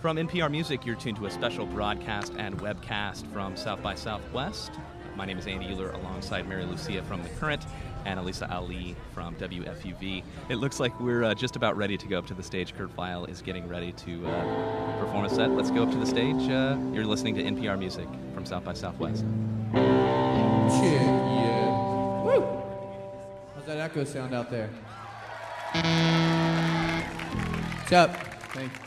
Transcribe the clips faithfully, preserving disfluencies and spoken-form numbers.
From N P R Music, you're tuned to a special broadcast and webcast from South by Southwest. My name is Andy Euler, alongside Mary Lucia from The Current and Elisa Ali from W F U V. It looks like we're uh, just about ready to go up to the stage. Kurt Vile is getting ready to uh, perform a set. Let's go up to the stage. Uh, you're listening to N P R Music from South by Southwest. Shit, yeah. Woo! How's that echo sound out there? What's up? Thank you.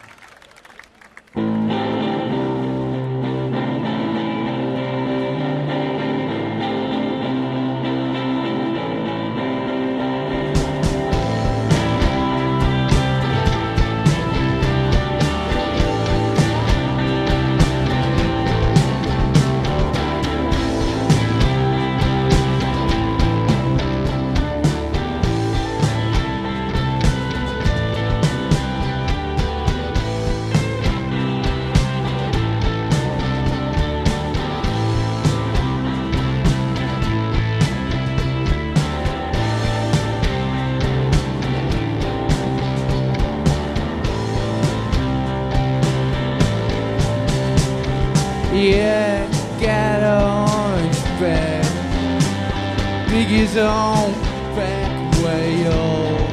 Yeah, got an orange back, Biggie's on back way up,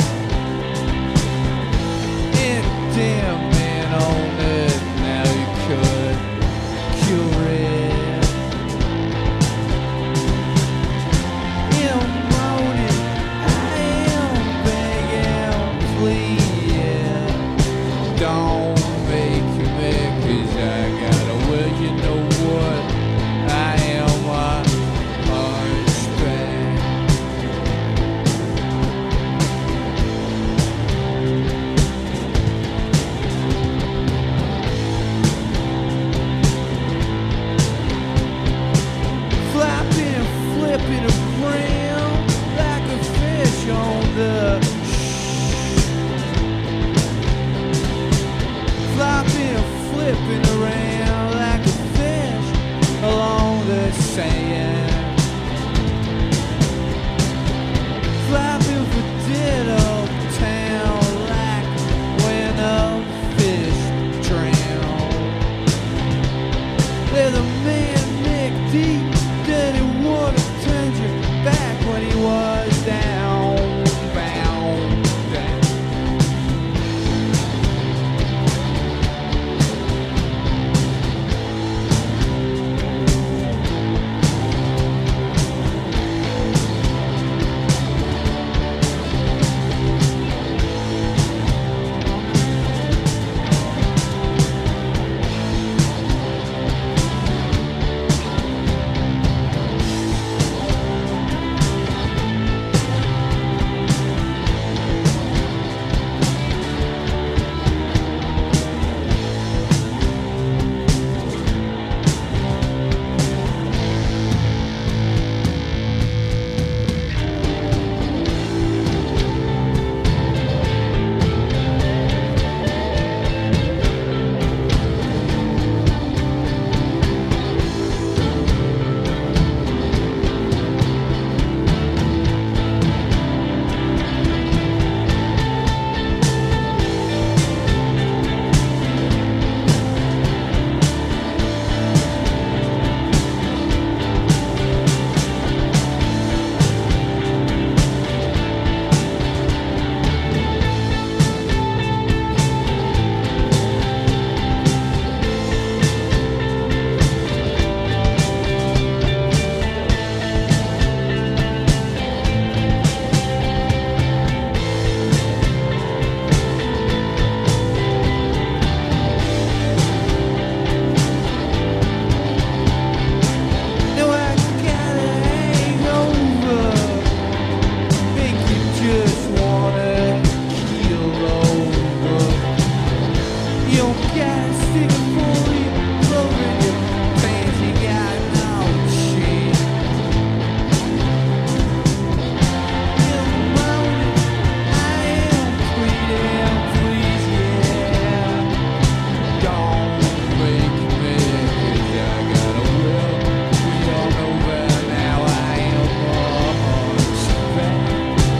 and damn man on it, now you could cure it. In the morning, I am begging, please, don't make me, cause I gotta, well, you know what, I am a hunchback. Flapping, flipping around like a fish on the flopping, flipping around like a fish along the sand. Flapping for dead old town like when a fish drowned. They're the man Nick D, dirty water turned your back when he was down, bound, down.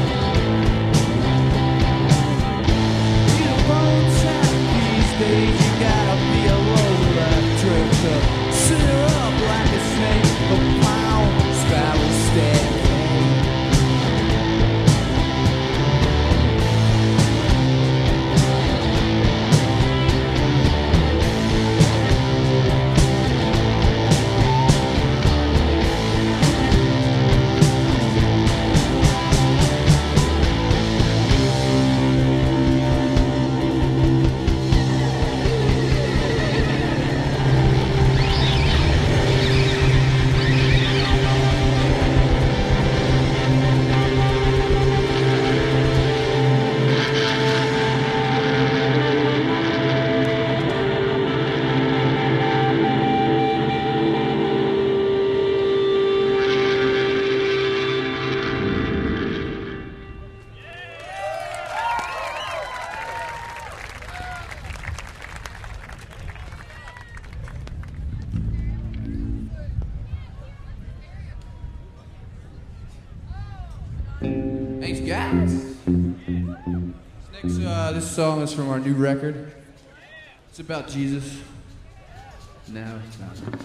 Stage. guys. This next, uh, this song is from our new record. It's about Jesus. No, it's not.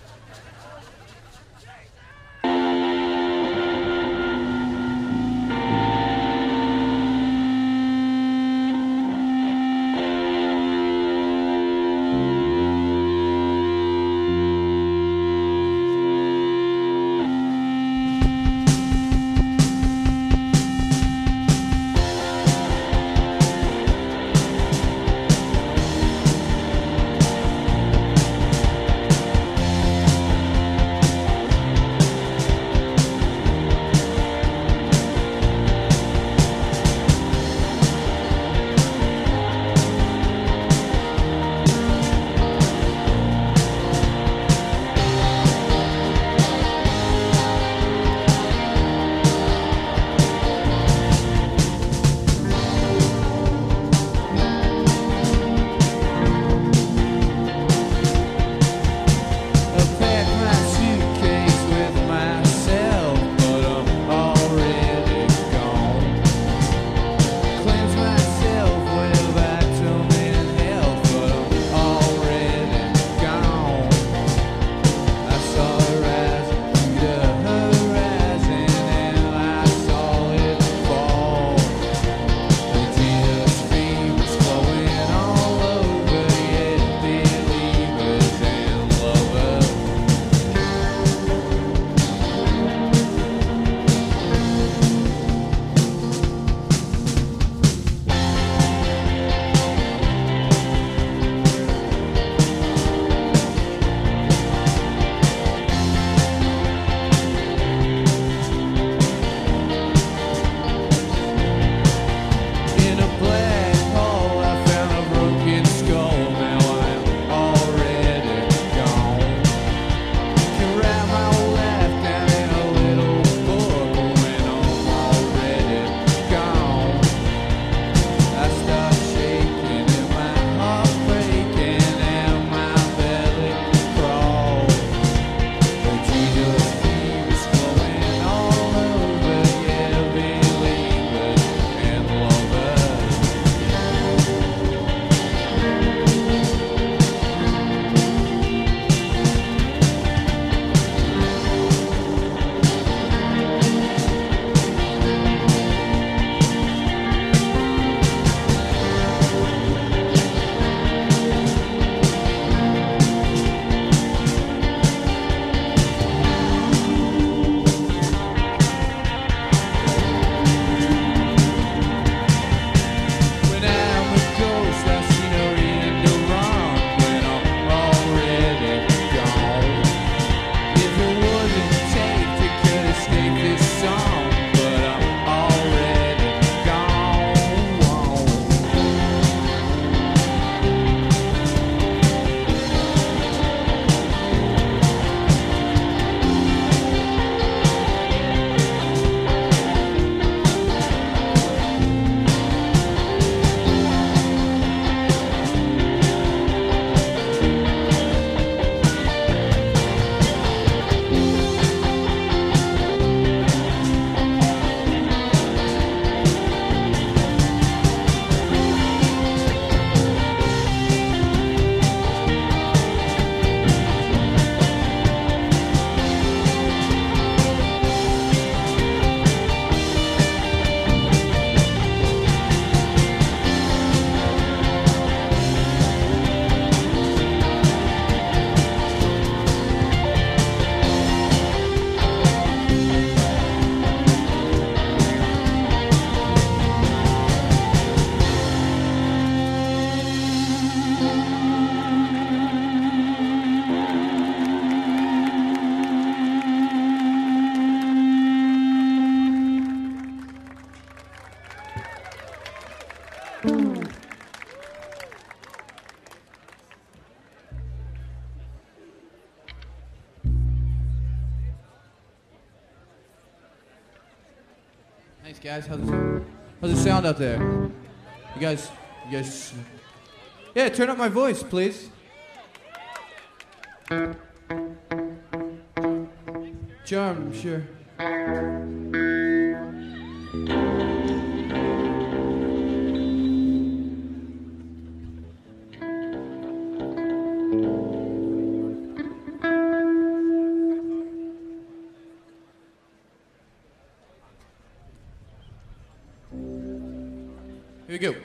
Thanks, guys. How's it, how's it sound out there? You guys, you guys. Yeah, turn up my voice, please. Charm, sure. we go.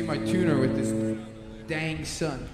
my tuner with this dang son.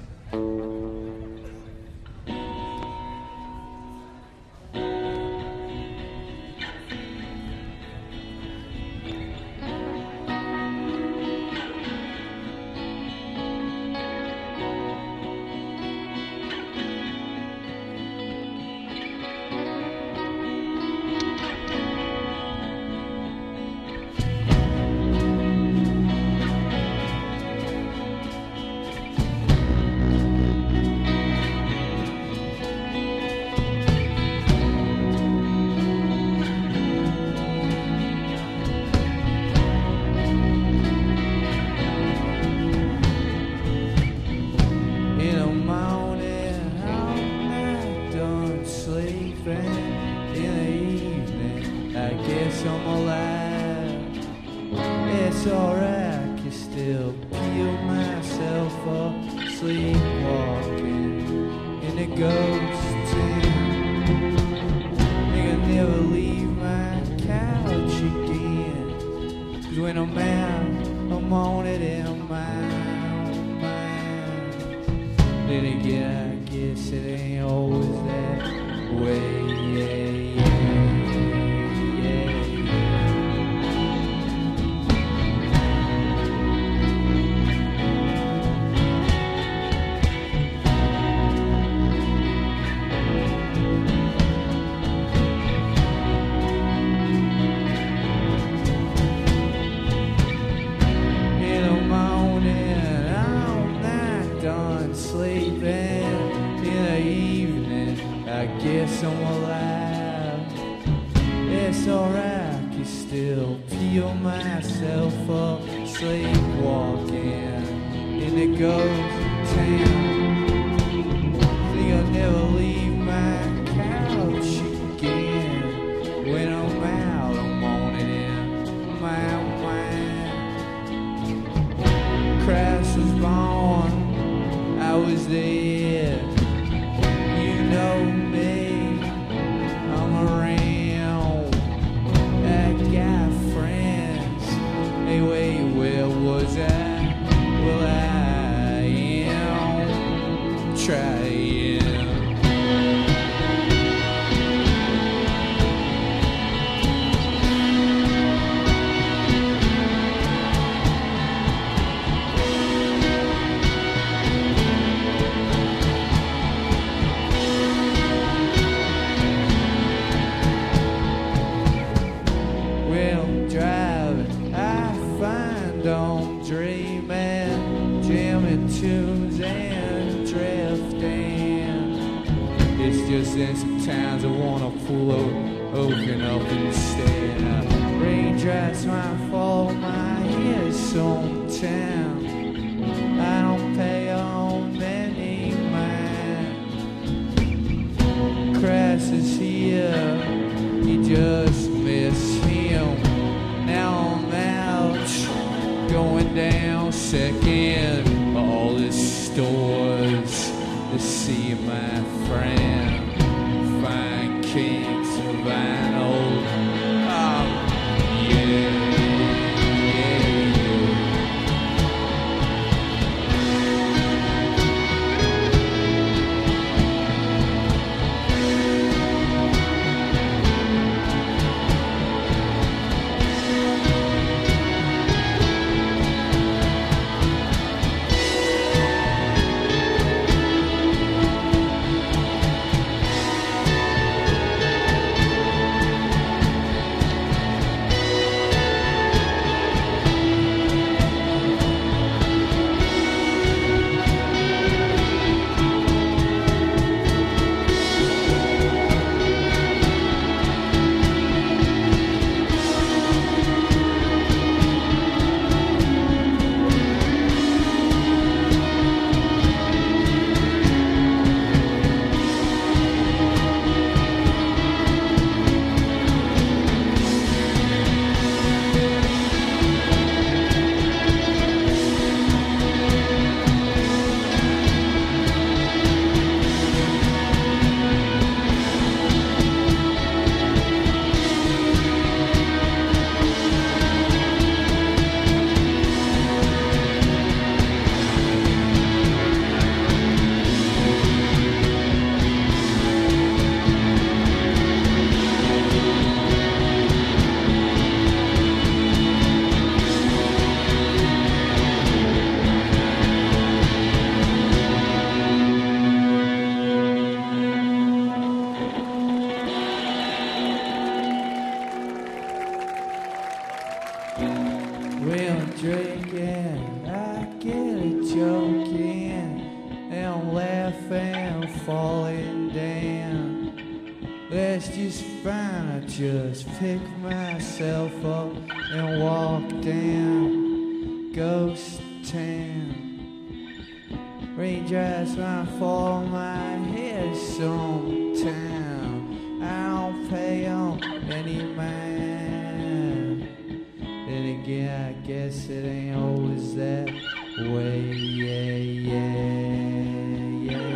F M falling down. Let's just find I just pick myself up and walk down Ghost Town. Raindrops might fall on my head sometime. I don't pay on any mind. Then again, I guess it ain't always that way. Yeah, yeah, yeah,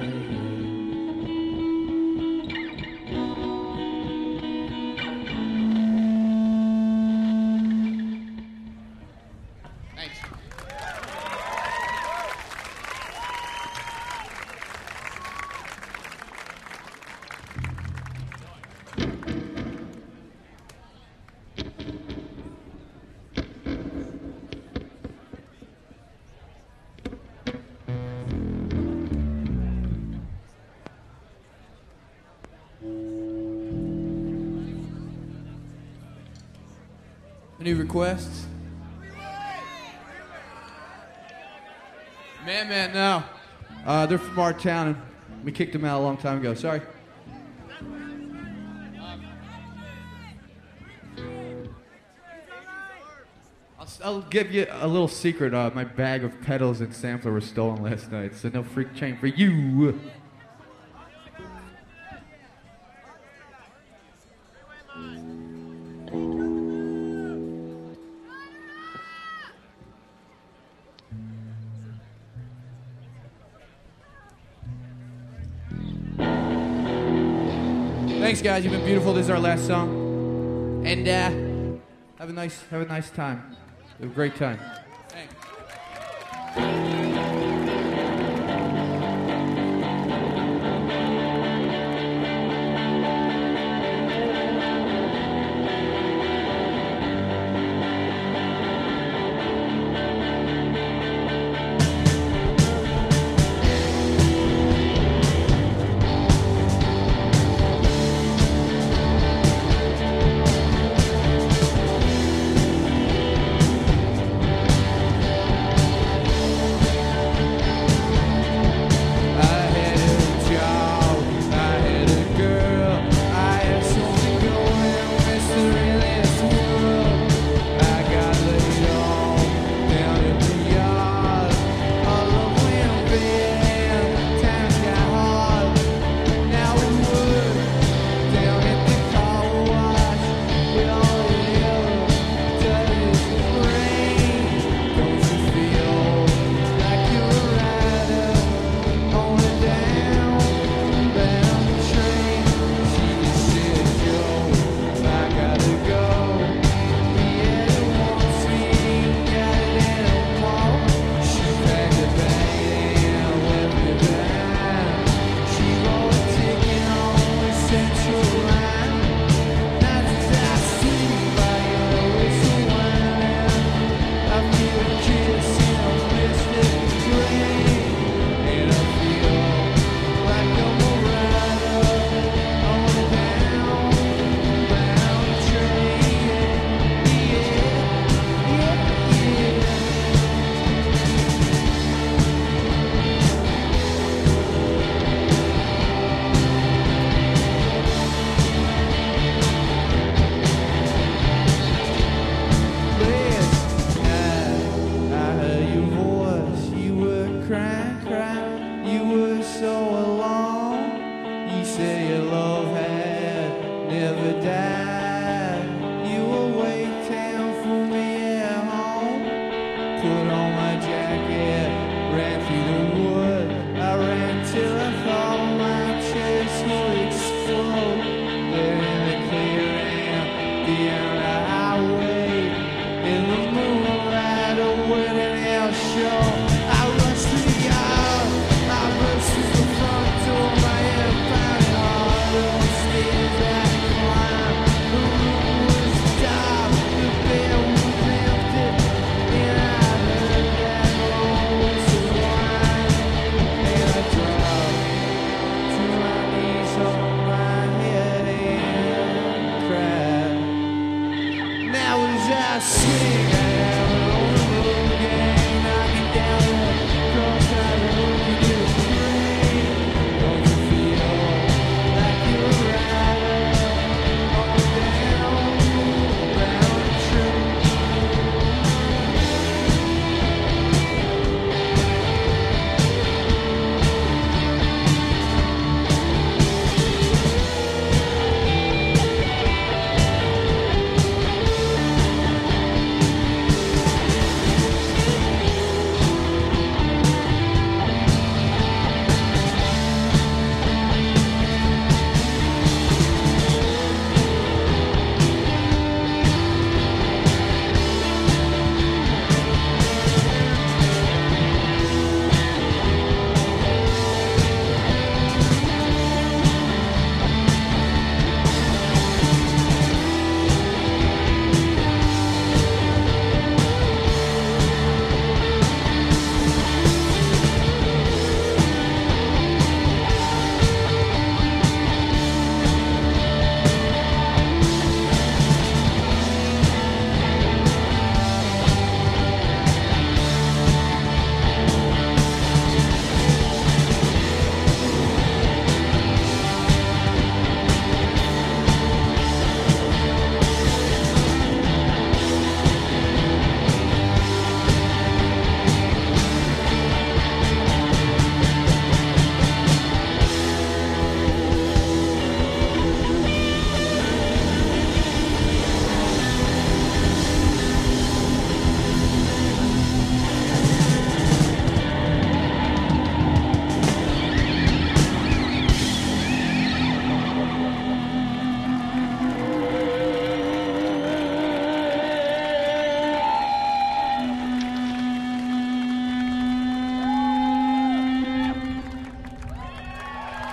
yeah. Thanks. Any requests? Man, man, no. Uh, they're from our town, and we kicked them out a long time ago. Sorry. I'll, I'll give you a little secret. Uh, my bag of pedals and sampler was stolen last night, so no freak chain for you. Thanks, guys. You've been beautiful. This is our last song, and uh, have a nice, have a nice time. Have a great time. Thanks.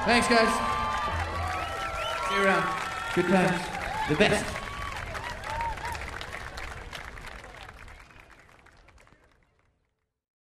Thanks, guys. See you around. Good times. The best.